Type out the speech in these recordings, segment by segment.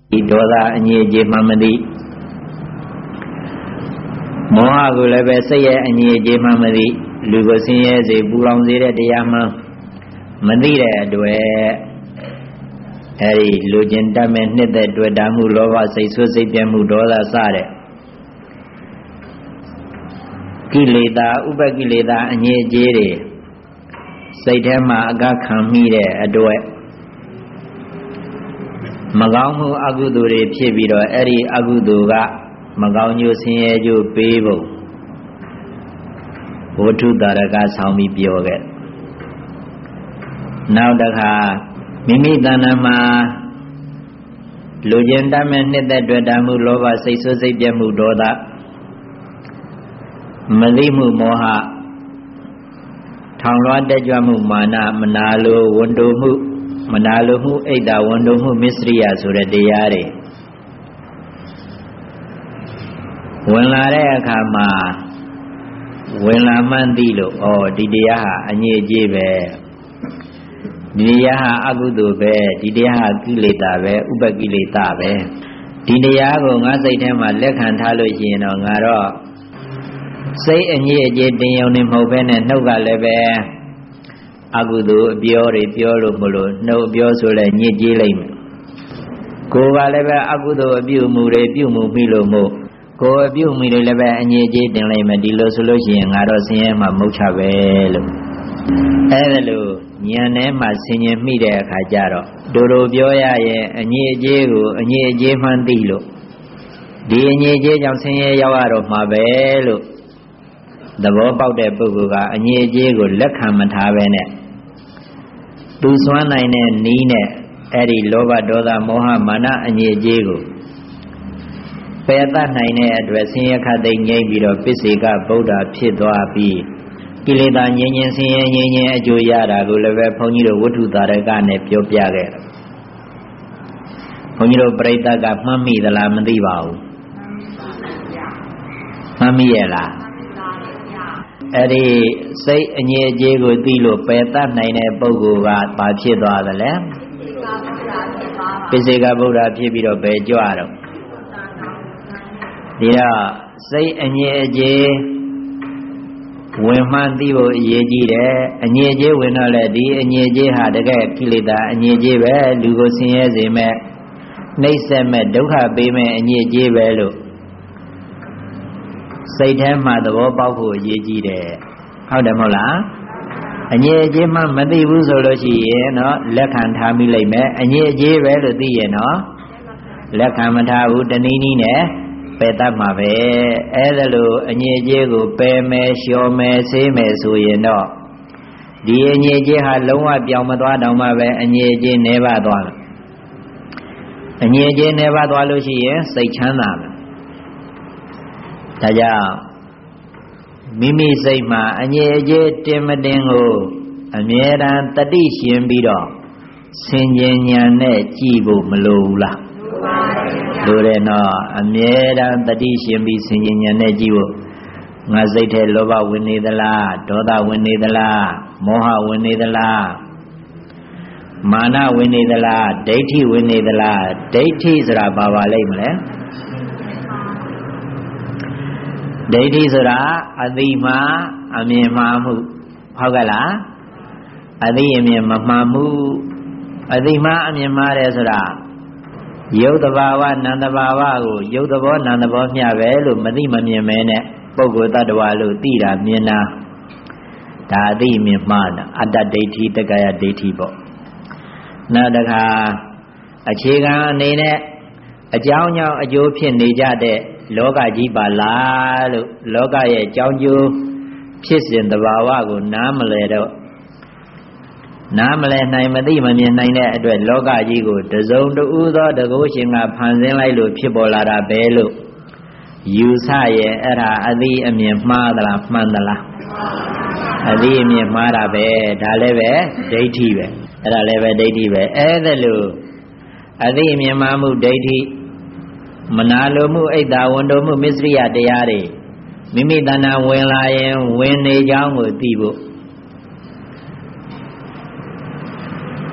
ဒေါသအငြိအကျေးမှမသိမောဟကိုလည်းပဲစိတ်ရဲ့အငြိအကျေးမှမသိလူကိုဆင်းရဲစေပူလောင်စေတဲ့တရားမှမသိတဲ့အတွက်အဲဒီလူကျင်တတ်မဲ့နှစ်သက်တွေ့တာမှုလောဘစိတ်ဆိုးစိတ်ပြတ်မှုဒေါသစတဲ့ကိလေသာဥပကိလေသာအငြိအကျေးတွေစိတ်ထဲမှာအကခံမိတဲ့အတွက်မကောင်းမှုအကုသိုလ်တွေဖြစ်ပြီးတော့အဲ့ဒီအကုသိုလ်ကမကောင်းကျိုးဆင်းရဲကျိုးပေးဖို့ဝဋ္ထုတာရကဆောင်ပြီးပြောခဲ့နောက်တစ်ခါမိမိတဏ္ဍာမှာလူကျင်တတ်မဲ့နှစ်သက်တွေ့တာမှုလောဘစိတ်ဆိုးစိတ်ပြတ်မှုဒေါသမသိမှုမောဟထောင်လွှားတက်ကြွမှုမာနမနာလိုဝန်တိုမှုမနာလိုမှုအိတ်တာဝန်တိုမှုမစ္စရိယဆိုတဲ့တရားတွေဝင်လာတဲ့အခါမှာဝင်လာမှန်းသိလို့ဒီတရားဟာအငြိအကျေးပဲဒီတရားဟာအကုသိုလ်ပဲဒီတရားဟာကိလေသာပဲဥပကိလေသာပဲဒီတရားကိုငါစိတ်ထဲမှာလက်ခံထားလို့ရှိရင်တော့ငါတော့စိတ်အငြိအကျေးတင်ယုံနေမဟုတ်ပဲနဲ့နှုတ်ကလည်းပဲအကုသိုလ်အပြောတွေပြောလို့မလို့နှုတ်ပြောဆိုလဲညစ်ကြေးလိုက်မယ်ကိုယ်ကလည်းပဲအကုသိုလ်အပြုမှုတွေပြုမှုပြီလို့မို့ကိုယ်အပြုမှုတွေလည်းပဲအငြိအကျေးတင်လိုက်မယ်ဒီလိုဆိုလို့ရှိရင်ငါတော့ဆင်းရဲမှမုတ်ချပဲလို့အဲ့ဒါလို့ဉာဏ်ထဲမှာဆင်ញင်မိတဲ့အခါကျတော့တို့ပြောရရင်အငြိအကျေးကိုအငြိအကျေးမှန်းသိလို့ဒီအငြိအကျေးကြောင့်ဆင်းရဲရောက်ရတော့မှာပဲလို့သဘောပေါက်တဲ့ပုဂ္ဂိုလ်ကအငြိအကျေးကိုလက်ခံမထားပဲနဲ့သူစွမ်းနိုင်တဲ့နီးနဲ့အဲ့ဒီလောဘဒေါသမောဟမာနအငြိအကျေးကိုပယ်တတ်နိုင်တဲ့အတွက်ဆင်းရဲခတ်သိမ်းငြိမ့်ပြီးတော့ပစ္စေကဗုဒ္ဓဖြစ်သွားပြီးကိလေသာငြိမ်းငြိမ်းဆင်းရဲငြိမ်းငြိမ်းအကျိုးရတာကိုလည်းပဲဘုန်းကြီးတို့ဝတ္ထုသာရကနဲ့ပြောပြခဲ့တယ်ဘုန်းကြီးတို့ပြိဿကမှတ်မိသလားမသိပါဘူးမှတ်မိရဲ့လားအဲ့ဒီစိတ်အငြိအကျေးကိုသိလို့ပယ်တတ်နိုင်တဲ့ပုဂ္ဂိုလ်ကဘာဖြစ်သွားသလဲပစ္စေကဗုဒ္ဓဖြစ်ပြီးတော့ဘယ်ကြွတော့ဒီတော့စိတ်အငြိအကျေးဝင်မှန်းသိဖို့အရေးကြီးတယ်အငြိအကျေးဝင်တော့လေဒီအငြိအကျေးဟာတကယ်ကိလေသာအငြိအကျေးပဲလူကိုဆင်းရဲစေမဲ့နှိပ်စက်မဲ့ဒုက္ခပေးမဲ့အငြိအကျေးပဲလို့စိတ်ထဲမှာသဘောပေါက်ဖို့အရေးကြီးတယ်ဟုတ်တယ်မဟုတ်လားအငြိအကျေးမှမသိဘူးဆိုလို့ရှိရင်တော့လက်ခံထားမိလိမ့်မယ်အငြိအကျေးပဲလို့သိရင်တော့လက်ခံမထားဘူးတနည်းနည်းနဲ့ပယ်တတ်မှာပဲအဲ့ဒါလို့အငြိအကျေးကိုပယ်မယ်လျှော်မယ်ဆေးမယ်ဆိုရင်တော့ဒီအငြိအကျေးဟာလုံးဝပြောင်းမသွားတော့မှပဲအငြိအကျေးနှဲပါသွားတယ်အငြိအကျေးနှဲပါသွားလို့ရှိရင်စိတ်ချမ်းသာမယ်ဒါကြောင့်မိမိစိတ်မှာအငြိအကျေးတင်မတင်ကိုအမြဲတမ်းတတိရှင်ပြီးတော့ဆင်ခြင်ဉာဏ်နဲ့ကြည့်ဖို့မလိုဘူးလားလိုတယ်နော်အမြဲတမ်းတတိရှင်ပြီးဆင်ခြင်ဉာဏ်နဲ့ကြည့်ဖို့ငါစိတ်ထဲလောဘဝင်နေသလားဒေါသဝင်နေသလားမောဟဝင်နေသလားမာနဝင်နေသလားဒိဋ္ဌိဝင်နေသလားဒိဋ္ဌိဆိုတာဘာပါလိမ့်မလဲဒိဋ္ဌိဆိုတာအသိမှအမြင်မှားမှုဟုတ်ကဲ့လားအသိအမြင်မမှန်မှုအသိမှအမြင်မှားတယ်ဆိုတာရုပ်တဘာဝနာမ်တဘာဝကိုရုပ်သဘောနာမ်သဘောမျှပဲလို့မသိမမြင်မဲနဲ့ပုဂ္ဂိုလ်တ attva လို့သိတာမြင်တာဒါအသိအမြင်မှားတာအတ္တဒိဋ္ဌိတက္ကယဒိဋ္ဌိပေါ့နောက်တစ်ခါအခြေခံအနေနဲ့အကြောင်းကြောင့်အကျိုးဖြစ်နေကြတဲ့လောကကြီးပါလားလို့လောကရဲ့အကြောင်းကျိုးဖြစ်စဉ်တဘာဝကိုနားမလဲတော့နားမလဲနိုင်မသိမမြင်နိုင်တဲ့အတွက်လောကကြီးကိုတစုံတဦးသောတကုရှင်ကဖန်ဆင်းလိုက်လို့ဖြစ်ပေါ်လာတာပဲလို့ယူဆရဲ့အဲ့ဒါအသိအမြင်မှားသလားမှန်သလားအသိအမြင်မှားတာပဲဒါလည်းပဲဒိဋ္ဌိပဲအဲ့ဒါလည်းပဲဒိဋ္ဌိပဲအဲ့ဒါလို့အသိအမြင်မှားမှုဒိဋ္ဌိမနာလိုမှုအိတ်တာဝန်တိုမှုမစ္စရိယတရားတွေမိမိတဏ္ဍာဝင်လာရင်ဝင်နေကြောင်းကိုသိဖို့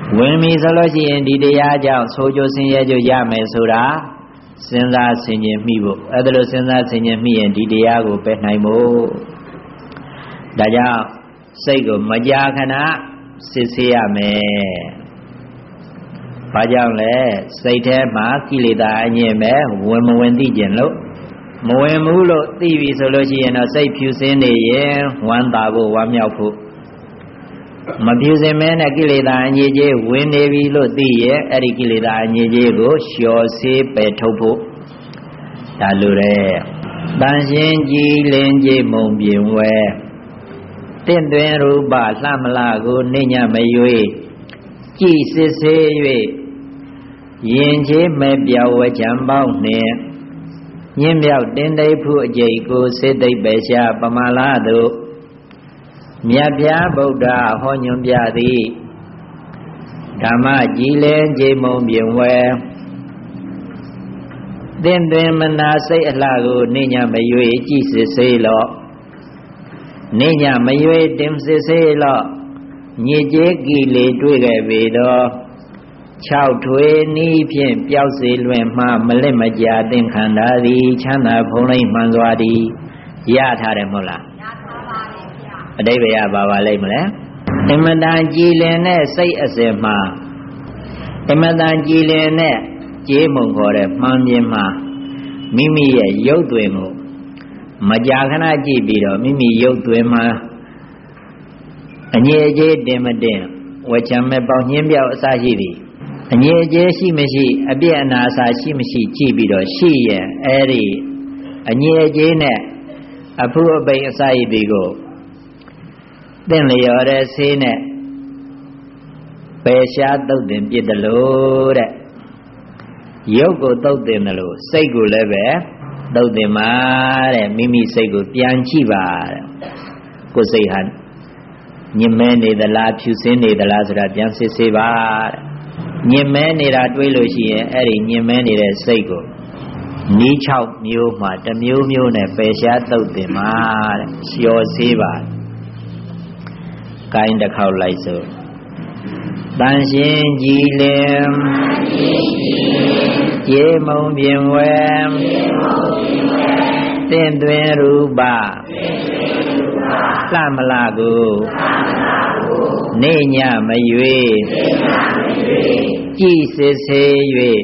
ဝင်ပြီဆိုလို့ရှိရင်ဒီတရားကြောင့်ဆိုးကျိုးဆင်းရဲကျိုးရမယ်ဆိုတာစဉ်းစားဆင်ခြင်မိဖို့အဲ့ဒါလို့စဉ်းစားဆင်ခြင်မိရင်ဒီတရားကိုပယ်နိုင်ဖို့ဒါကြောင့်စိတ်ကိုမကြာခဏစစ်ဆေးရမယ်။ဘာကြောင့်လဲစိတ်ထဲမှာကိလေသာအငြင်းမဲ့ဝင်မဝင်သိကျင်လို့မဝင်ဘူးလို့သိပြီဆိုလို့ရှိရင်တော့စိတ်ဖြူစင်းနေရင်ဝမ်းသာဖို့ဝမ်းမြောက်ဖို့မဖြူစင်မဲနဲ့ကိလေသာအငြိကြီးဝင်နေပြီလို့သိရဲ့အဲ့ဒီကိလေသာအငြိကြီးကိုလျှော်ဆေးပယ်ထုတ်ဖို့ဒါလိုတဲ့တန်ရှင်းကြည်လင်ကြည်မုံပြင်ဝဲတင့်တွင်ရူပလှမလာကိုနေညမရွေကြည်စစ်ဆေး၍ရင်ချေမဲ့ပြောင်းဝချံပေါင်းနှင့်ညင်းမြောက်တင်သိဖုအကျိတ်ကိုစေသိပ်ပဲရှာပမာလာတို့မြတ်ဗျာဗုဒ္ဓဟောညွှန်ပြသည်ဓမ္မကြည်လင်ကြည်မုံပြင်ဝဲသင်တွင်မနာစိတ်အလှကိုနေညမရွေကြည်စစ်ဆေးလော့နေညမရွေတင်စစ်ဆေးလော့ညစ်ကြေးကိလေတွေ့ခဲ့ပေတော့6ထွေနီးဖြင့်ပျောက်စေလွင်မှမလစ်မကြာသင်္ခန္ဓာသည်ချမ်းသာဖုံးလိမ့်မှန်စွာသည်ရထားတယ်မဟုတ်လားရထားပါလေဗျာအတိပ္ပယ်ဘာပါလိမ့်မလဲအမတန်ကြည်လင်တဲ့စိတ်အစဉ်မှာအမတန်ကြည်လင်တဲ့ကြေးမုံခေါ်တဲ့မှန်ပြင်းမှာမိမိရဲ့ရုပ်သွင်းကိုမကြာခဏကြည့်ပြီးတော့မိမိရုပ်သွင်းမှာအငြိအကျေးတင်မတင်ဝချံမဲ့ပေါင်းညင်းပြောက်အစရှိသည်အငြိအကျေးရှိမရှိအပြည့်အနာအစာရှိမရှိကြည့်ပြီးတော့ရှိရင်အဲ့ဒီအငြိအကျေးနဲ့အဖုအပိန်အစရှိသည်ကိုသင်လျော်တဲ့ဆေးနဲ့ပယ်ရှားသုတ်တင်ပြစ်တယ်လို့တဲ့ရုပ်ကိုသုတ်တင်တယ်လို့စိတ်ကိုလည်းပဲသုတ်တင်ပါတဲ့မိမိစိတ်ကိုပြန်ကြည့်ပါတဲ့ကိုယ်စိတ်ဟာညင်မဲနေသလားဖြူစင်းနေသလားဆိုတာပြန်စစ်ဆေးပါတဲ့ညင်မဲနေတာတွေးလို့ရှိရင်အဲ့ဒီညင်မဲနေတဲ့စိတ်ကိုနီး6မျိုးမှတစ်မျိုးမျိုးနဲ့ပယ်ရှားသုတ်တင်ပါတဲ့လျှော်ဆေးပါကိုင်းတစ်ခေါက်လိုက်စို့တန်ရှင်းကြည်လင်ကြေမုံပြင်ဝဲတင့်တွင်ရူပလှမလာကိုနေညမရွေကြည်စစ်ဆေး၍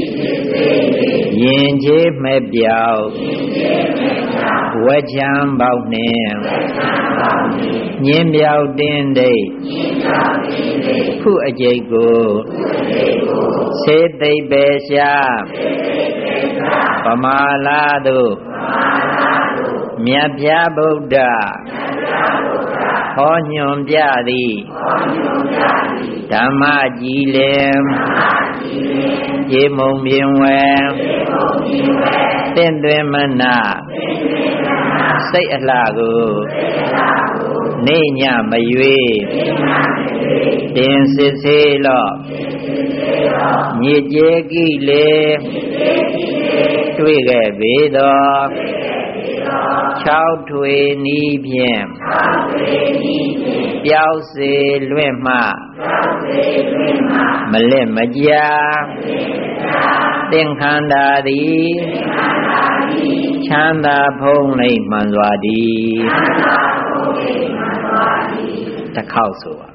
ရင်ချေမဲ့ပြောက်ဝချံပေါက်နှင့်ညင်းပြောက်တင်းဒိတ်ဖုအကျိတ်ကိုစေသိပ်ပဲရှာပမာလာတို့မြတ်ဗျာဗုဒ္ဓဟောညွှန်ပြသည်ဓမ္မကြည်လင်ကြေမုံပြင်ဝဲတင့်တွင်မနာစိတ်အလှကိုနေညမရွေတင်စစ်ဆေးလော့ညစ်ကြေးကိလေတွေ့ခဲ့ပေတော့6ထွေနီးဖြင့်ပျောက်စေလွင့်မှမလစ်မကြာသင်္ခန္ဓာသည်ချမ်းသာဖုံးလိမ့်မှန်စွာသည်တစ်ခေါက်ဆိုပါ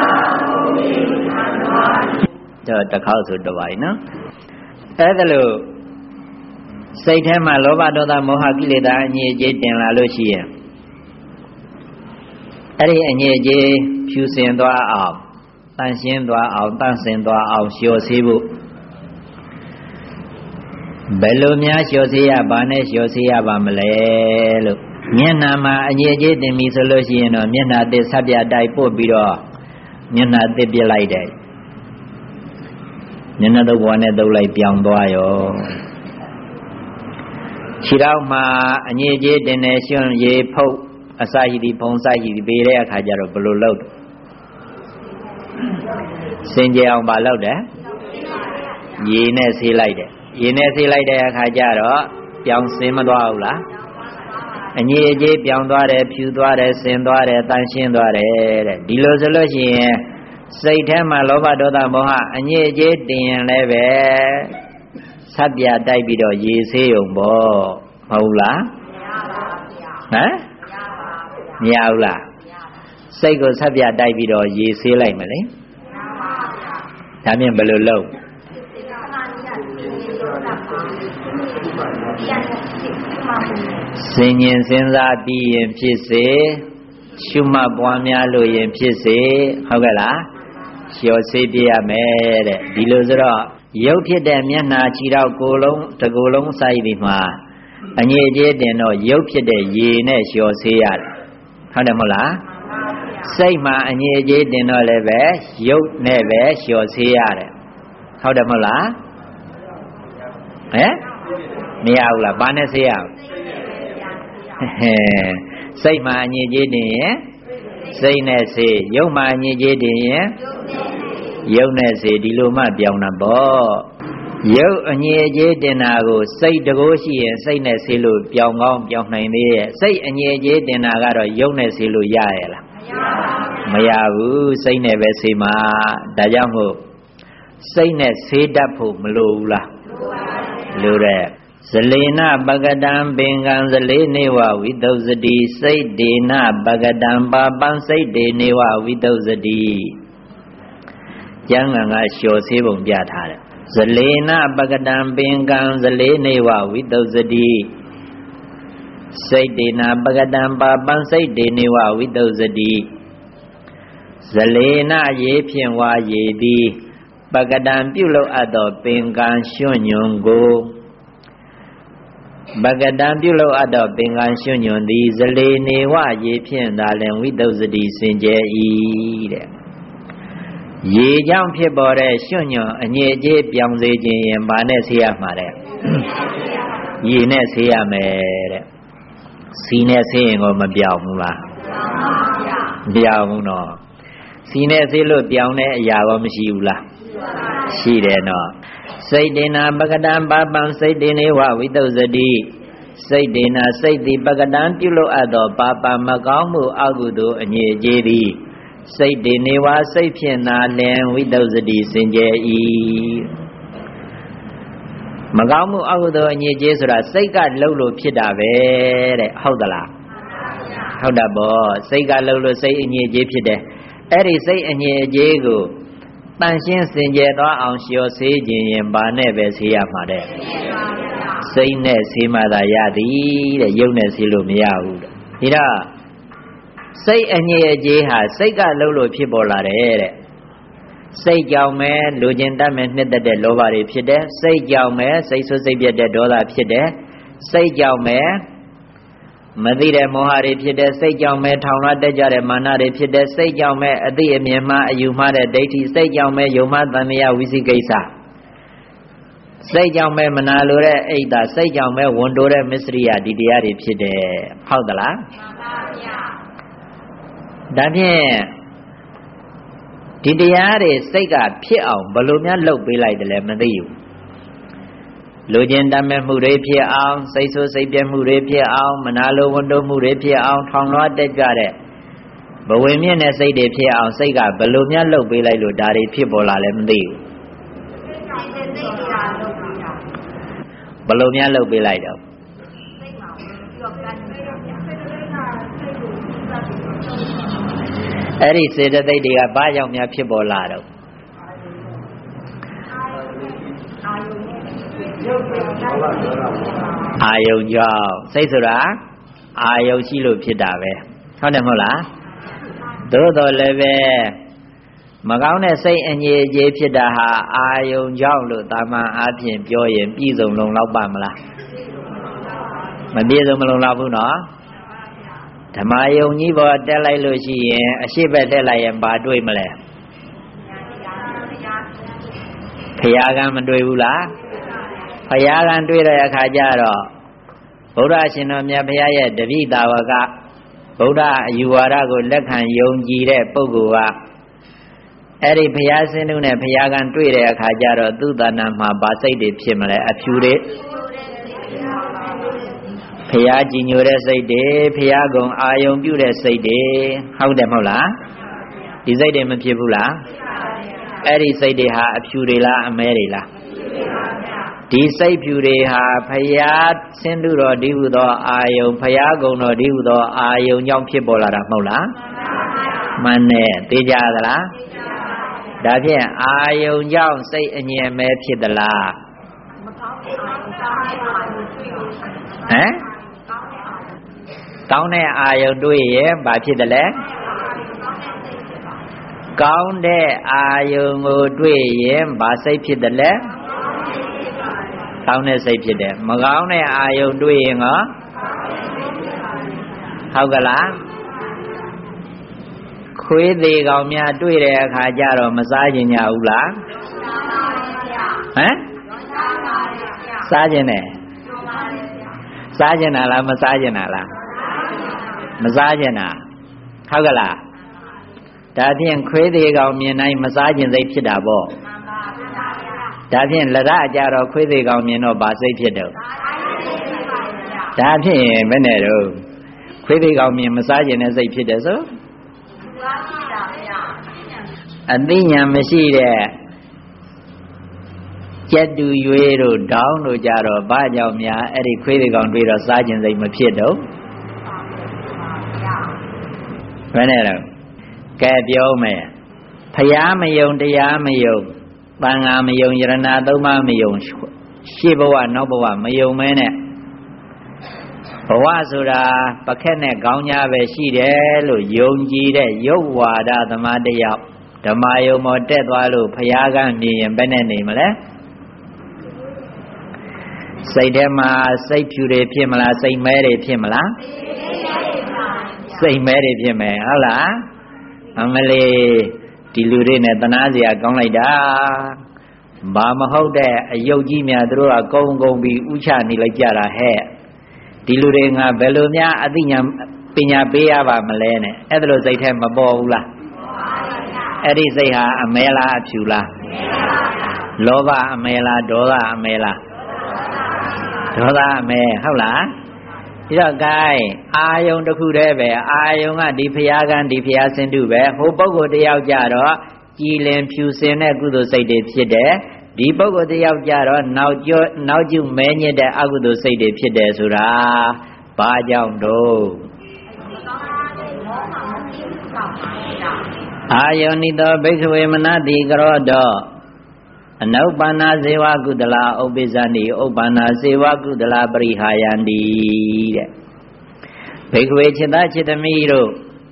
တစ်ခေါက်ဆိုတစ်ပိုင်းနော်အဲ့ဒါလို့စိတ်ထဲမှာလောဘဒေါသမောဟကိလေသာအငြိအကျေးတင်လာလို့ရှိရင်အဲ့ဒီအငြိအကျေးဖြူစင်သွားအောင်တန့်ရှင်းသွားအောင်တန့်စင်သွားအောင်လျှော်ဆေးဖို့ဘယ်လိုများလျှော်ဆေးရပါနဲ့လျှော်ဆေးရပါမလဲလို့မျက်နှာမှာအငြိအကျေးတင်ပြီဆိုလို့ရှိရင်တော့မျက်နှာသစ်ဆပ်ပြတိုက်ပို့ပြီးတော့မျက်နှာသစ်ပြလိုက်တယ်မျက်နှာတော့ဘဝနဲ့တုပ်လိုက်ပြောင်းသွားရောခြေထောက်မှာအငြိအကျေးတင်နေရွှွန့်ရေဖုတ်အစာရည်ဒီဖုံစာရည်ဒီပေးတဲ့အခါကျတော့ဘယ်လိုလုပ်စင်ကြအောင်မလုပ်တယ်ရေနဲ့ဆေးလိုက်တယ်ရေနဲ့ဆေးလိုက်တဲ့အခါကျတော့ပြောင်းစင်မသွားဘူးလားအငြိအကျေးပြောင်းသွားတယ်ဖြူသွားတယ်စင်သွားတယ်တန့်ရှင်းသွားတယ်တဲ့ဒီလိုဆိုလို့ရှိရင်စိတ်ထဲမှာလောဘဒေါသမောဟအငြိအကျေးတင်ရင်လည်းပဲဆပ်ပြတိုက်ပြီးတော့ရေဆေးုံပေါ့မဟုတ်လားမရပါဘူးဗျာဟမ်မရဘူးလားစိတ်ကိုဆပ်ပြတိုက်ပြီးတော့ရေဆေးလိုက်မလဲဒါမြင်ဘယ်လိုလုပ်စဉ်းရင်စဉ်းစားပြီးရင်ဖြစ်စေရှုမှတ်ပွားများလို့ရင်ဖြစ်စေဟုတ်ကဲ့လားလျှော်ဆေးပြရမယ်တဲ့ဒီလိုဆိုတော့ရုပ်ဖြစ်တဲ့မျက်နှာခြေထောက်ကိုယ်လုံးတစ်ကိုယ်လုံးစာရည်ဒီမှာအငြိအကျေးတင်တော့ရုပ်ဖြစ်တဲ့ရေနဲ့လျှော်ဆေးရတယ်ဟုတ်တယ်မဟုတ်လားစိတ်မှာအငြိအကျေးတင်တော့လည်းပဲရုပ်နဲ့ပဲလျှော်ဆေးရတယ်ဟုတ်တယ်မဟုတ်လားဟမ်မရဘူးလားဘာနဲ့ဆေးရအောင်စိတ်မှာအငြိအကျေးတင်ရင်စိတ်နဲ့ဆေးရုပ်မှာအငြိအကျေးတင်ရင်ရုပ်နဲ့ဆေးဒီလိုမှပြောင်းတာပေါ့ရုပ်အငြိအကျေးတင်တာကိုစိတ်တကိုးရှိရင်စိတ်နဲ့ဆေးလို့ပြောင်းကောင်းပြောင်းနိုင်သေးရဲ့စိတ်အငြိအကျေးတင်တာကတော့ရုပ်နဲ့ဆေးလို့ရရဲ့လားမရဘူးစိတ်နဲ့ပဲဆေးမှာဒါကြောင့်မို့စိတ်နဲ့ဆေးတတ်ဖို့မလိုဘူးလားလိုတဲ့ဇလေနပကတံပင်ကံဇလေနေဝဝိသုဇတိစိတ်ဒေနပကတံပါပံစိတ်ဒေနေဝဝိသုဇတိကျမ်းဂန်ကလျှော်ဆေးပုံပြထားတယ်ဇလေနပကတံပင်ကံဇလေနေဝဝိသုဇတိစိတ်ဒေနပကတံပါပံစိတ်ဒေနေဝဝိသုဇတိဇလေနရေဖြင့်ဝါရေသည်ပကတံပြုလုပ်အပ်သောပင်ကံရွှွန့်ညွန်ကိုပကတံပြုလုပ်အပ်သောပင်ကံရွှွန့်ညွန်သည်ဇလေနေဝရေဖြင့်သာလင်ဝိသုဇတိစင်ကြယ်၏တဲ့ရေကြောင့်ဖြစ်ပေါ်တဲ့ရွှွန့်ညွန်အငြိအကျေးပြောင်းစေခြင်းရင်ဘာနဲ့ဆေးရမှာတဲ့ရေနဲ့ဆေးရမယ်တဲ့စီနဲ့ဆေးရင်ကိုမပြောင်းဘူးလားမပြောင်းဘူးနော်စီနဲ့ဆေးလို့ပြောင်းတဲ့အရာရောမရှိဘူးလားရှိတယ်နော်စိတ်ဒေနာပကတံပါပံစိတ်ဒေနေဝဝိသုဇတိစိတ်ဒေနာစိတ်သည်ပကတံပြုလုပ်အပ်သောပါပံမကောင်းမှုအကုသိုလ်အငြိအကျေးသည်စိတ်ဒေနေဝစိတ်ဖြင့်သာလင်ဝိသုဇတိစင်ကြယ်၏မကောင်းမှုအကုသိုလ်အငြိအကျေးဆိုတာစိတ်ကလှုပ်လို့ဖြစ်တာပဲတဲ့ဟုတ်သလားဟုတ်တာပေါ့စိတ်ကလှုပ်လို့စိတ်အငြိအကျေးဖြစ်တယ်အဲ့ဒီစိတ်အငြိအကျေးကိုတန်ရှင်းစင်ကြယ်သွားအောင်လျှော်ဆေးခြင်းရင်ဘာနဲ့ပဲဆေးရမှာတဲ့စိတ်နဲ့ဆေးမှသာရသည်တဲ့ရုပ်နဲ့ဆေးလို့မရဘူးတဲ့ဒီတော့စိတ်အငြိအကျေးဟာစိတ်ကလှုပ်လို့ဖြစ်ပေါ်လာတယ်တဲ့စိတ်ကြောင့်ပဲလူကျင်တတ်မဲ့နှစ်သက်တဲ့လောဘတွေဖြစ်တယ်စိတ်ကြောင့်ပဲစိတ်ဆိုးစိတ်ပြတ်တဲ့ဒေါသဖြစ်တယ်စိတ်ကြောင့်ပဲမသိတဲ့မောဟတွေဖြစ်တဲ့စိတ်ကြောင့်ပဲထောင်လွှတ်တက်ကြတဲ့မာနတွေဖြစ်တဲ့စိတ်ကြောင့်ပဲအသိအမြင်မှအယူမှားတဲ့ဒိဋ္ဌိစိတ်ကြောင့်ပဲယုံမှားသံမြဝိသိကိစ္စစိတ်ကြောင့်ပဲမနာလိုတဲ့အိတ်သာစိတ်ကြောင့်ပဲဝန်တိုတဲ့မစ္စရိယဒီတရားတွေဖြစ်တယ်ဟုတ်သလားမှန်ပါဗျာဒါဖြင့်ဒီတရားတွေစိတ်ကဖြစ်အောင်ဘယ်လိုများလုပ်ပေးလိုက်တယ်လဲမသိဘူးလူကျင်တတ်မဲ့မှုတွေဖြစ်အောင်စိတ်ဆိုးစိတ်ပြတ်မှုတွေဖြစ်အောင်မနာလိုဝန်တိုမှုတွေဖြစ်အောင်ထောင်လွှားတက်ကြတဲ့ဘဝင်မြင့်တဲ့စိတ်တွေဖြစ်အောင်စိတ်ကဘယ်လိုများလုပ်ပေးလိုက်လို့ဒါတွေဖြစ်ပေါ်လာလဲမသိဘူးဘယ်လိုများလုပ်ပေးလိုက်တော့အဲ့ဒီစေတသိက်တွေကဘာကြောင့်များဖြစ်ပေါ်လာတော့အာယုံကြောင့်စိတ်ဆိုတာအာယုံရှိလို့ဖြစ်တာပဲဟုတ်တယ်မဟုတ်လားသို့တော်လည်းပဲမကောင်းတဲ့စိတ်အငြိအကျေးဖြစ်တာဟာအာယုံကြောင့်လို့တာမန်အားဖြင့်ပြောရင်ပြည့်စုံလုံလောက်ပါမလားမပြည့်စုံမလုံလောက်ဘူးနော်ဓမ္မယုံကြီးပေါ်တက်လိုက်လို့ရှိရင်အရှိဘက်တက်လိုက်ရင်ဘာတွေ့မလဲဖရာကမတွေ့ဘူးလားဖရာကတွေ့တဲ့အခါကျတော့ဗုဒ္ဓရှင်တော်မြတ်ဖရာရဲ့တပိတာဝကဗုဒ္ဓအယူဝါဒကိုလက်ခံယုံကြည်တဲ့ပုဂ္ဂိုလ်ကအဲ့ဒီဘုရားစင်းတို့နဲ့ဘုရားကံတွေ့တဲ့အခါကျတော့သူ့တဏ္ဍာမှာဗာစိတ်တွေဖြစ်မလဲအဖြူတွေဘုရားကြည်ညိုတဲ့စိတ်တွေဘုရားကုံအာယုံပြုတဲ့စိတ်တွေဟုတ်တယ်မဟုတ်လားဒီစိတ်တွေမဖြစ်ဘူးလားအဲ့ဒီစိတ်တွေဟာအဖြူတွေလားအမဲတွေလားဒီစိတ်ဖြူတွေဟာဘုရားစင်းတို့တော်ဒီဟုသောအာယုံဘုရားကုံတော်ဒီဟုသောအာယုံကြောင့်ဖြစ်ပေါ်လာတာမဟုတ်လားမှန်တယ်သိကြသလားဒါဖြင့်အာယုံကြောင့်စိတ်အငြင်းမဲဖြစ်သလားဟမ်ကောင်းတဲ့အာယုံတွေ့ရင်ဘာဖြစ်တယ်လဲကောင်းတဲ့အာယုံကိုတွေ့ရင်ဘာစိတ်ဖြစ်တယ်လဲကောင်းတဲ့စိတ်ဖြစ်တယ်မကောင်းတဲ့အာယုံတွေ့ရင်ရောဟုတ်ကလားခွေးသေးကောင်များတွေ့တဲ့အခါကျတော့မစားကြင်ကြဘူးလားဟမ်စားကြင်တယ်စားကြင်တာလားမစားကြင်တာလားမစားကြင်တာဟုတ်ကလားဒါဖြင့်ခွေးသေးကောင်မြင်တိုင်းမစားကြင်စိတ်ဖြစ်တာပေါ့ဒါဖြင့်လရအကြတော့ခွေးသေးကောင်မြင်တော့ဗာစိတ်ဖြစ်တော့ဒါဖြင့်ဘယ်နဲ့တော့ခွေးသေးကောင်မြင်မစားကြင်တဲ့စိတ်ဖြစ်တယ်ဆိုအသိဉာဏ်မရှိတဲ့ကျက်တူရွေးတို့တောင်းတို့ကြတော့ဘာကြောင့်များအဲ့ဒီခွေးတွေကောင်တွေ့တော့စားခြင်းစိတ်မဖြစ်တော့ဘယ်နဲ့တော့ကဲပြောမယ်ဖယားမယုံတရားမယုံသံဃာမယုံယရဏသုံးပါးမယုံရှေ့ဘဝနောက်ဘဝမယုံမဲနဲ့ဘဝဆိုတာပခက်နဲ့ကောင်းညာပဲရှိတယ်လို့ယုံကြည်တဲ့ယုတ်ဝါဒသမားတယောက်ဓမ္မယုံမောတက်သွားလို့ဘုရားကမြင်ရင်ဘယ်နဲ့နေမလဲစိတ်ထဲမှာစိတ်ဖြူတွေဖြစ်မလားစိတ်မဲတွေဖြစ်မလားစိတ်မဲတွေဖြစ်မယ်ဟုတ်လားအမလေးဒီလူတွေနဲ့တနာစရာကောင်းလိုက်တာဘာမဟုတ်တဲ့အယုတ်ကြီးများတို့ကကုန်းပြီးဥချနေလိုက်ကြတာဟဲ့ဒီလူတွေငါဘယ်လိုများအသိဉာဏ်ပညာပေးရပါမလဲနဲ့အဲ့ဒါလိုစိတ်ထဲမပေါ်ဘူးလားအဲ့ဒီစိတ်ဟာအမဲလားအဖြူလားလောဘအမဲလားဒေါသအမဲလားဒေါသအမဲဟုတ်လားဒီတော့ gain အာယုံတစ်ခုတည်းပဲအာယုံကဒီဖျားကံဒီဖျားစင်တုပဲဟိုပုဂ္ဂိုလ်တယောက်ကြတော့ကြည်လင်ဖြူစင်တဲ့ကုသိုလ်စိတ်တွေဖြစ်တယ်ဒီပုဂ္ဂိုလ်တယောက်ကြတော့နောက်ကျမဲညစ်တဲ့အကုသိုလ်စိတ်တွေဖြစ်တယ်ဆိုတာဘာကြောင့်တော့အာယောနိတောဘိက္ခဝေမနတိကရောတောအနုပ္ပန္နာဇေဝကုသလာဥပ္ပိဇန္တိဥပ္ပန္နာဇေဝကုသလာပရိဟာယန္တိတဲ့ဘိက္ခဝေจิตသားจิตသမီးတို့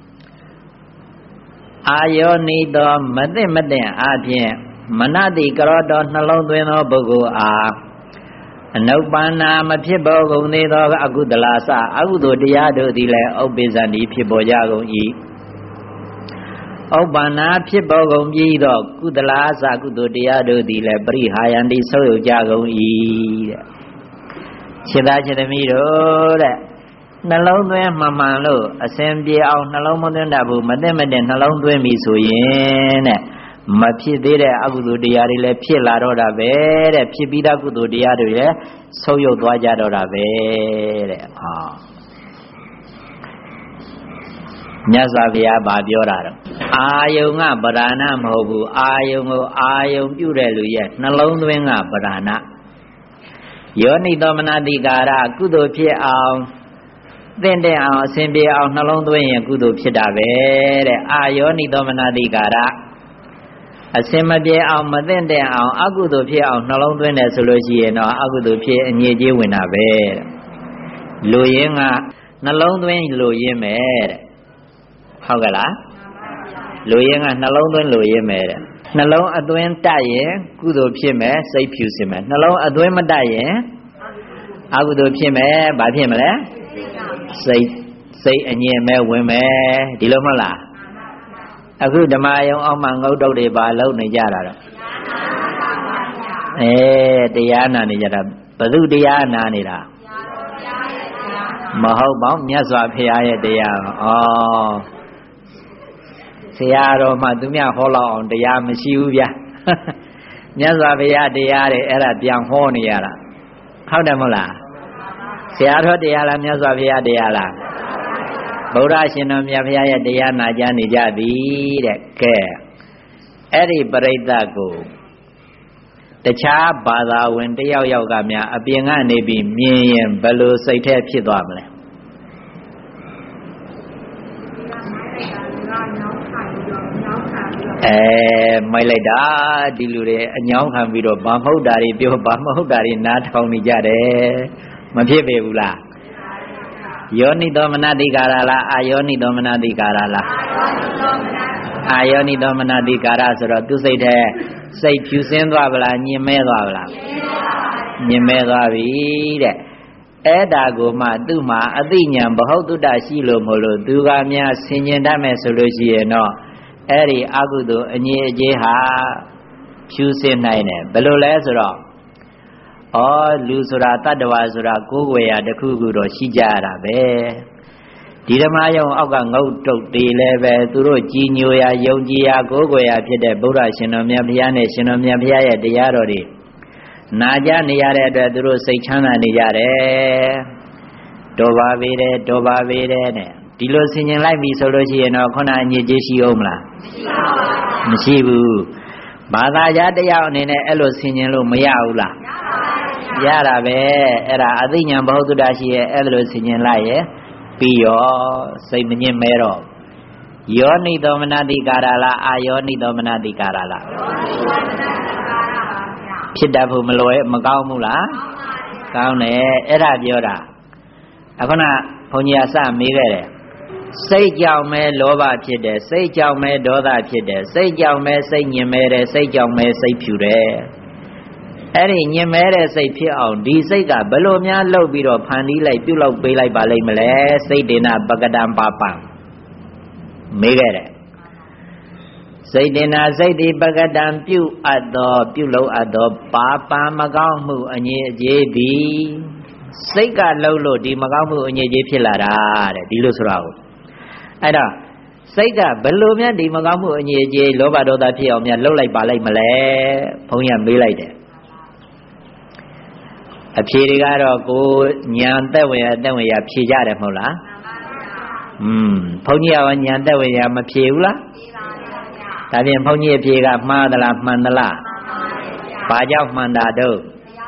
အာယောနိတောမသိမသိအပြင်မနတိကရောတောနှလုံးသွင်းသောပုဂ္ဂိုလ်အားအနုပ္ပန္နာမဖြစ်ပေါ်ကုန်သေးသောအကုသလာစအကုသိုလ်တရားတို့သည်လည်းဥပ္ပိဇန္တိဖြစ်ပေါ်ကြကုန်၏ဥပ္ပန္နာဖြစ်ပေါ်ကုန်ပြီးတော့ကုသလာစကုသိုလ်တရားတို့သည်လည်းပရိဟာယန္တိဆုပ်ယုတ်ကြကုန်၏တဲ့ခြေသားခြေသမီးတို့တဲ့နှလုံးသွင်းမှန်လို့အစဉ်ပြေအောင်နှလုံးမသွင်းတတ်ဘူးမသိမသိနှလုံးသွင်းပြီဆိုရင်တဲ့မဖြစ်သေးတဲ့အကုသိုလ်တရားတွေလည်းဖြစ်လာတော့တာပဲတဲ့ဖြစ်ပြီးသားကုသိုလ်တရားတွေလည်းဆုပ်ယုတ်သွားကြတော့တာပဲတဲ့ဟောမြတ်စွာဘုရားဗာပြောတာတော့အာယုံကပဓာနမဟုတ်ဘူးအာယုံကိုအာယုံပြုတဲ့လူရဲ့နှလုံးသွင်းကပဓာနယောနိသောမနတိကာရကုသိုလ်ဖြစ်အောင်သင့်တဲ့အောင်အစဉ်ပြေအောင်နှလုံးသွင်းရင်ကုသိုလ်ဖြစ်တာပဲတဲ့အာယောနိသောမနတိကာရအစင်မပြေအောင်မသိတဲ့အောင်အကုသိုလ်ဖြစ်အောင်နှလုံးသွင်းတယ်ဆိုလို့ရှိရင်တော့အကုသိုလ်ဖြစ်အငြိကြီးဝင်တာပဲလူရင်းကနှလုံးသွင်းလူရင်းပဲတဲ့ဟုတ်ကလားလူရင်းကနှလုံးသွင်းလူရင်းပဲတဲ့နှလုံးအသွင်းတတ်ရင်ကုသိုလ်ဖြစ်မယ်စိတ်ဖြူစင်မယ်နှလုံးအသွင်းမတတ်ရင်အကုသိုလ်ဖြစ်မယ်ဘာဖြစ်မလဲစိတ်အငြင်းမဲ့ဝင်မယ်ဒီလိုမဟုတ်လားအခုဓမ္မယုံအောင်မှငုတ်တုတ်တွေပါလုံနေကြတာတော့တရားနာနေကြတာဘယ်သူတရားနာနေတာမဟုတ်ပါဘူးမြတ်စွာဘုရားရဲ့တရားဩဆရာတော်မှသူများဟောလောက်အောင်တရားမရှိဘူးဗျာမြတ်စွာဘုရားတရားတွေအဲ့ဒါပြန်ဟောနေရတာဟုတ်တယ်မဟုတ်လားဆရာတော်တရားလားမြတ်စွာဘုရားတရားလားဗုဒ္ဓရှင်တော်မြတ်ဘုရားရဲ့တရားနာကြားနေကြပြီတဲ့ကဲအဲ့ဒီပရိသတ်ကိုတခြားဘာသာဝင်တယောက်ယောက်ကများအပြင်ကနေပြီးမြင်ရင်ဘယ်လိုစိတ်ထဲဖြစ်သွားမလဲမိုက်လိုက်တာဒီလူတွေအညောင်းခံပြီးတော့ဘာမဟုတ်တာတွေပြောဘာမဟုတ်တာတွေနားထောင်နေကြတယ်မဖြစ်ပေဘူးလားယောနိသောမနတိကာရလားအာယောနိသောမနတိကာရလားအာယောနိသောမနတိကာရဆိုတော့သူစိတ်ထဲစိတ်ဖြူစင်းသွားဗလားညင်မဲသွားဗလားညင်မဲသွားပြီတဲ့အဲ့ဒါကိုမှသူ့မှာအသိဉာဏ်ဘဟုတုတ္တရှိလို့မလို့သူကများဆင်ញင်တတ်မယ်ဆိုလို့ရှိရင်တော့အဲ့ဒီအကုသိုလ်အငြိအကျေးဟာဖြူစင်နိုင်တယ်ဘယ်လိုလဲဆိုတော့လူဆိုတာတတ္တဝါဆိုတာကိုယ်ွယ်ရာတစ်ခုခုတော့ရှိကြရတာပဲဒီဓမ္မယုံအောက်ကငုတ်တုတ်တွေလည်းပဲသူတို့ကြည်ညိုရာယုံကြည်ရာကိုယ်ွယ်ရာဖြစ်တဲ့ဗုဒ္ဓရှင်တော်မြတ်ဘုရားနဲ့ရှင်တော်မြတ်ဘုရားရဲ့တရားတော်တွေနာကြားနေရတဲ့အတွက်သူတို့စိတ်ချမ်းသာနေကြတယ်တော်ပါပေတယ်တော်ပါပေတယ်နဲ့ဒီလိုဆင်ញင်လိုက်ပြီဆိုလို့ရှိရင်တော့ခုနအညစ်အကြေးရှိအောင်မလားမရှိဘူးဘာသာကြားတရားအနေနဲ့အဲ့လိုဆင်ញင်လို့မရဘူးလားရတာပဲအဲ့ဒါအသိဉာဏ်ဘဟုတုတ္တရှိရဲ့အဲ့လိုဆင်ញင်လိုက်ရဲ့ပြီးရောစိတ်မညစ်မဲတော့ယောနိသောမနတိကာရလားအာယောနိသောမနတိကာရလားဖြစ်တတ်ဖို့မလွယ်မကောင်းဘူးလားကောင်းတယ်အဲ့ဒါပြောတာအခုနဘုန်းကြီးကစမေးခဲ့တယ်စိတ်ကြောင့်ပဲလောဘဖြစ်တယ်စိတ်ကြောင့်ပဲဒေါသဖြစ်တယ်စိတ်ကြောင့်ပဲစိတ်ညင်မဲတယ်စိတ်ကြောင့်ပဲစိတ်ဖြူတယ်အဲ့ဒီညင်မဲတဲ့စိတ်ဖြစ်အောင်ဒီစိတ်ကဘယ်လိုများလှုပ်ပြီးတော့ဖန်တီးလိုက်ပြုတ်လောက်ပေးလိုက်ပါလိမ့်မလဲစိတ်ဒေနာပကတံပါပံမေးခဲ့တယ်စိတ်ဒေနာစိတ်ဒီပကတံပြုအပ်သောပြုလုပ်အပ်သောပါပံမကောင်းမှုအငြိအကျေးသည်စိတ်ကလှုပ်လို့ဒီမကောင်းမှုအငြိအကျေးဖြစ်လာတာတဲ့ဒီလိုဆိုတာကိုအဲ့တော့စိတ်ကဘယ်လိုများဒီမကောင်းမှုအငြိအကျေးလောဘဒေါသဖြစ်အောင်များလှုပ်လိုက်ပါလိုက်မလဲဘုန်းကြီးကမေးလိုက်တယ်အဖြေတွေကတော့ကိုညာသက်ဝင်ရဖြေကြတယ်မဟုတ်လားဘုန်းကြီးကညာသက်ဝင်ရမဖြေဘူးလားဒါဖြင့်ဘုန်းကြီးအဖြေကမှားသလားမှန်သလားဘာကြောင့်မှန်တာတော့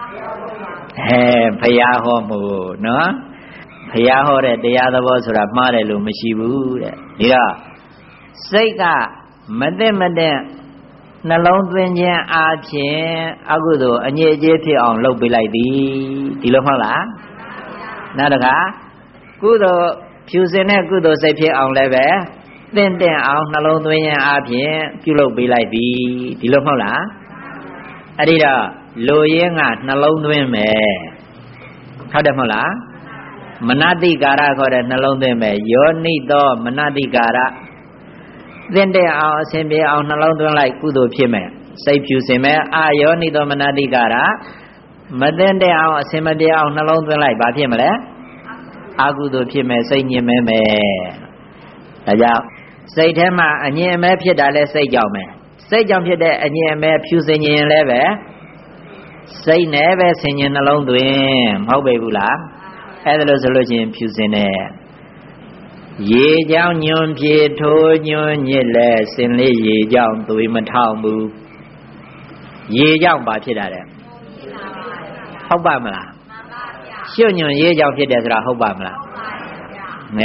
ဘုရားဟောမှုနော်ဘုရားဟောတဲ့တရားသဘောဆိုတာမှားတယ်လို့မရှိဘူးတဲ့ဒီတော့စိတ်ကမသိမတဲ့နှလုံးသွင်းခြင်းအားဖြင့်အကုသိုလ်အငြိအကျေးဖြစ်အောင်လုပ်ပေးလိုက်သည်ဒီလိုမဟုတ်လားနောက်တစ်ခါကုသိုလ်ဖြူစင်တဲ့ကုသိုလ်စိတ်ဖြစ်အောင်လည်းပဲသင့်တဲ့အောင်နှလုံးသွင်းခြင်းအားဖြင့်ပြုလုပ်ပေးလိုက်သည်ဒီလိုမဟုတ်လားအဲ့ဒီတော့လူရင်းကနှလုံးသွင်းမယ်ဟုတ်တယ်မဟုတ်လားမနတိကာရခေါ်တဲ့နှလုံးသွင်းမယ်ယောနိသောမနတိကာရသင့်တဲ့အောင်အစဉ်ပြေအောင်နှလုံးသွင်းလိုက်ကုသိုလ်ဖြစ်မယ်စိတ်ဖြူစင်မယ်အာယောနိသောမနတိကာရမသင့်တဲ့အောင်အစဉ်မပြေအောင်နှလုံးသွင်းလိုက်ဘာဖြစ်မလဲအကုသိုလ်ဖြစ်မယ်စိတ်ညစ်မဲမယ်ဒါကြောင့်စိတ်ထဲမှာအငြင်းအမဲဖြစ်တာလဲစိတ်ကြောင့်ပဲစိတ်ကြောင့်ဖြစ်တဲ့အငြင်းအမဲဖြူစင်ရင်လည်းပဲစိတ်နဲ့ပဲဆင်ញင်နှလုံးသွင်းမဟုတ်ပေဘူးလားအဲ့ဒါလို့ဆိုလို့ချင်းဖြူစင်တယ်ရေကြောင့်ညွန်ပြေထိုးညွန်ညစ်လဲစင်လေးရေကြောင့်သွေးမထောင်ဘူးရေကြောင့်ဘာဖြစ်တာလဲဟုတ်ပါမလားရွှွညွန်ရေကြောင့်ဖြစ်တယ်ဆိုတာဟုတ်ပါမလား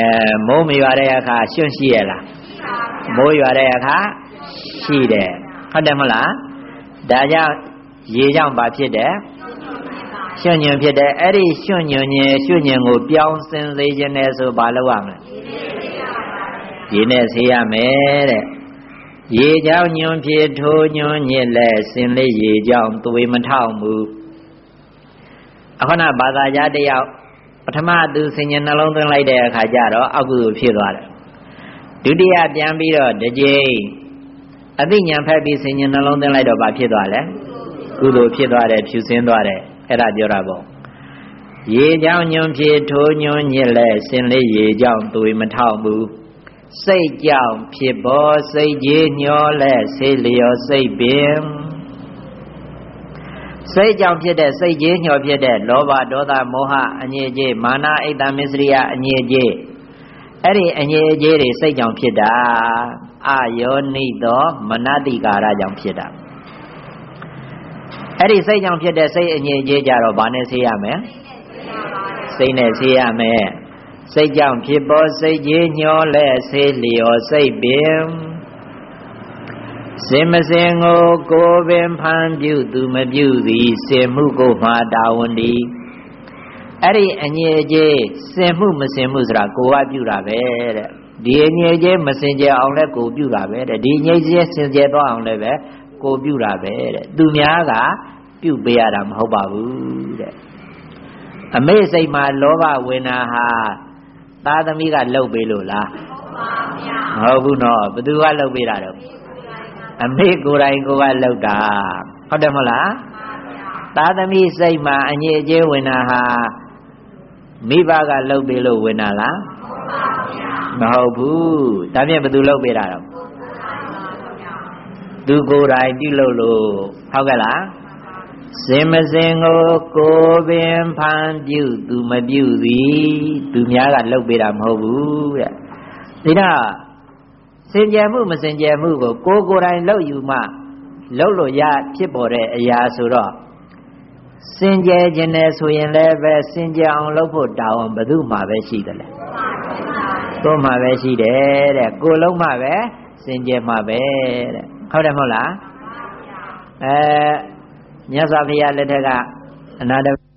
မိုးမရွာတဲ့အခါရွှွရှိရလားမိုးရွာတဲ့အခါရှိတယ်ဟုတ်တယ်မလားဒါကြောင့်ရေကြောင့်ဘာဖြစ်တယ်ရွှွညွန်ဖြစ်တယ်အဲ့ဒီရွှွညွန်ကိုပြောင်းစင်စေခြင်းနဲ့ဆိုဘာလုပ်ရမလဲရေနဲ့ဆေးရမယ်တဲ့ရေကြောင့်ညွန်ဖြစ်ထိုးညွန်ညစ်လဲစင်လေးရေကြောင့်သွေးမထောက်ဘူးအခုနဘာသာကြားတယောက်ပထမသူဆင်ញံနှလုံးသွင်းလိုက်တဲ့အခါကျတော့အကုသိုလ်ဖြစ်သွားတယ်ဒုတိယပြန်ပြီးတော့တစ်ကြိမ်အသိဉာဏ်ဖက်ပြီးဆင်ញံနှလုံးသွင်းလိုက်တော့ဘာဖြစ်သွားလဲကုသိုလ်ဖြစ်သွားတယ်ဖြူစင်းသွားတယ်အဲ့ဒါပြောတာပေါ့ရေကြောင့်ညွန်ဖြစ်ထိုးညွန်ညစ်လဲစင်လေးရေကြောင့်သွေးမထောက်ဘူးစိတ်ကြောင့်ဖြစ်ပေါ်စိတ်ကြီးညှောလဲဆေးလျော်စိတ်ပင်စိတ်ကြောင့်ဖြစ်တဲ့စိတ်ကြီးညှော်ဖြစ်တဲ့လောဘဒေါသမောဟအငြိအကျေးမာနအိတ်တမစ္စရိယအငြိအကျေးအဲ့ဒီအငြိအကျေးတွေစိတ်ကြောင့်ဖြစ်တာအာယောနိသောမနတိကာရကြောင့်ဖြစ်တာအဲ့ဒီစိတ်ကြောင့်ဖြစ်တဲ့စိတ်အငြိအကျေးကြတော့ဘာနဲ့ဆေးရမလဲစိတ်နဲ့ဆေးရမယ်စိတ်ကြောင့်ဖြစ်ပေါ်စိတ်ကြီးညှောလဲဆေးလျော်စိတ်ပင်စင်မစင်ကိုပင်ဖန်ပြုသူမပြုသည်စင်မှုကိုမှာတာဝန်ဒီအဲ့ဒီအငြိအကျေးစင်မှုမစင်မှုဆိုတာကိုကပြုတာပဲတဲ့ဒီအငြိအကျေးမစင်ကြအောင်လဲကိုပြုတာပဲတဲ့ဒီအငြိအကျေးစင်ကြသွားအောင်လဲပဲကိုပြုတာပဲတဲ့သူများကပြုပေးရတာမဟုတ်ပါဘူးတဲ့အမေစိတ်မှာလောဘဝင်တာဟာသားသမီးကလှုပ်ပေးလို့လားမဟုတ်ဘူးနော်ဘသူကလှုပ်ပေးတာတော့အမေကိုယ်တိုင်ကိုကလှုပ်တာဟုတ်တယ်မဟုတ်လားသားသမီးစိတ်မှာအငြိအကျေးဝင်တာဟာမိဘကလှုပ်ပေးလို့ဝင်တာလားမဟုတ်ဘူးဒါဖြင့်ဘသူလှုပ်ပေးတာတော့သူကိုယ်တိုင်ပြုလုပ်လို့ဟုတ်ကဲ့လားစင်မစင်ကိုပင်ဖန်ပြုသူမပြုသည်သူများကလှုပ်ပေးတာမဟုတ်ဘူးတဲ့ဒါစင်ကြယ်မှုမစင်ကြယ်မှုကိုကိုယ်တိုင်လှုပ်ယူမှလှုပ်လို့ရဖြစ်ပေါ်တဲ့အရာဆိုတော့စင်ကြယ်ခြင်းနဲ့ဆိုရင်လည်းပဲစင်ကြယ်အောင်လှုပ်ဖို့တာဝန်ဘယ်သူမှပဲရှိတယ်လေကိုယ်မှပဲရှိတယ်တဲ့ကိုယ်လုံးမှပဲစင်ကြယ်မှပဲတဲ့ဟုတ်တယ်မဟုတ်လားမြတ်စွာဘုရားလက်ထက်ကအနာတ